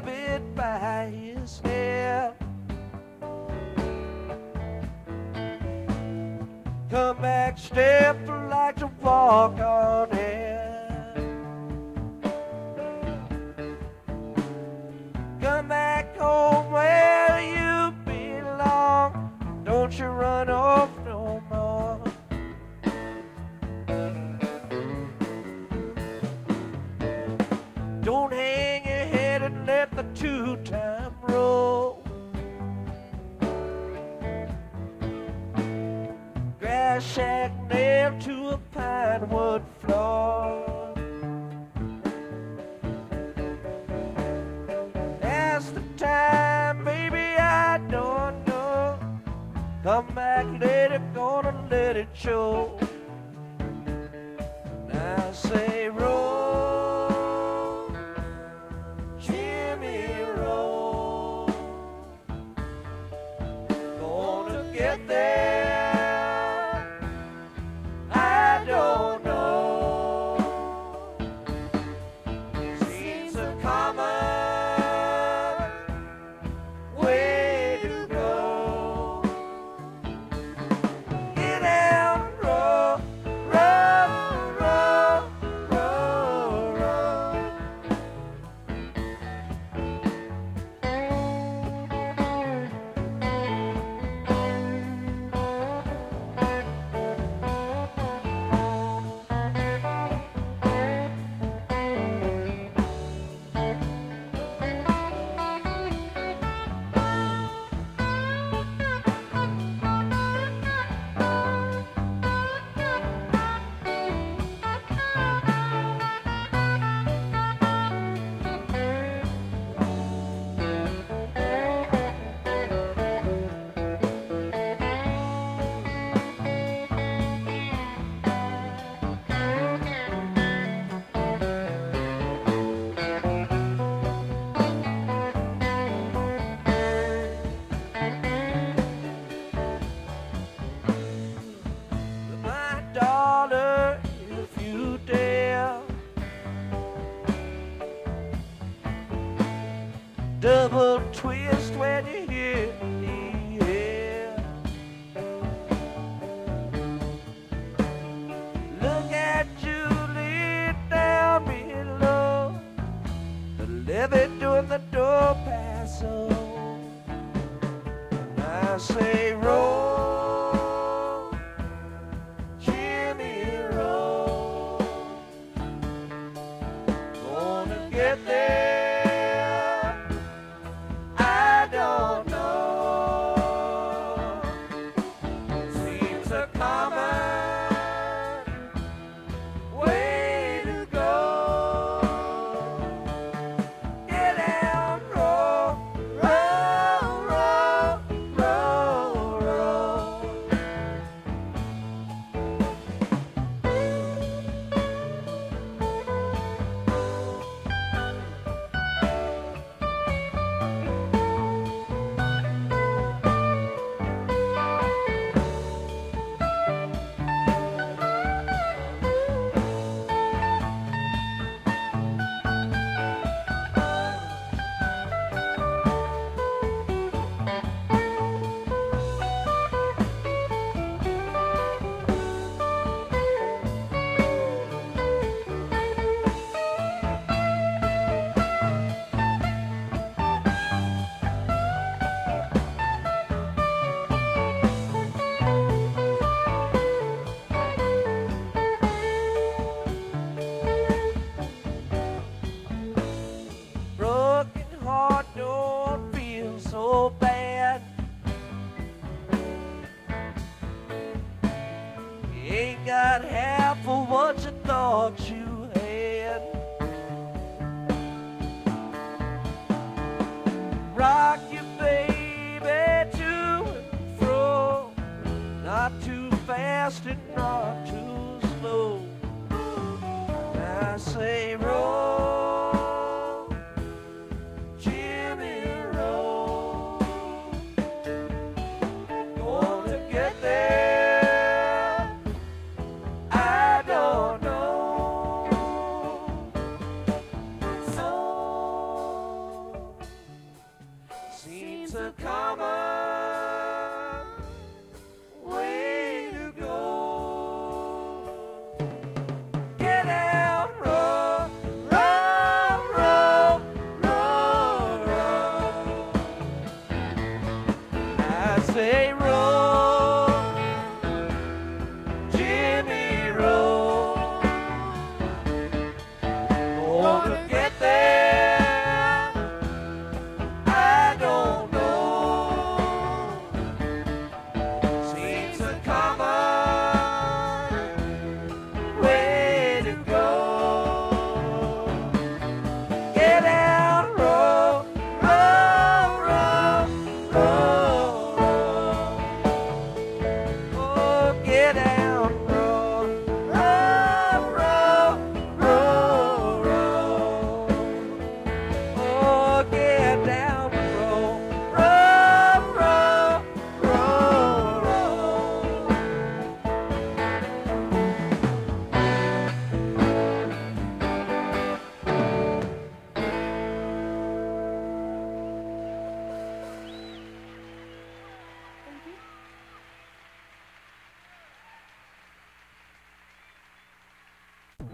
grab it by his hair. Come back, step like to walk on air. Come back home where you belong. Don't you run off no more. Don't hang your head and let the two-time roll. Grass shack nailed to a pine wood floor. That's the time, baby, I don't know. Come back later, gonna let it show. And I say roll, Jimmy, roll. Gonna get there, I don't know. Seems a common way to go. Get out and roll, roll, roll, roll, roll. My daughter, if you dare, double twist when you hear the air. Look at Julie down below, the levee doing the door paso. And I say roll, Jimmy, roll. Gonna get there, I don't know. Seems a common way to go. Get out, roll, roll, roll, roll, roll. Broken heart don't feel so bad. You ain't got half of what you thought you had. Rock your baby to and fro, not too fast and not too slow. I say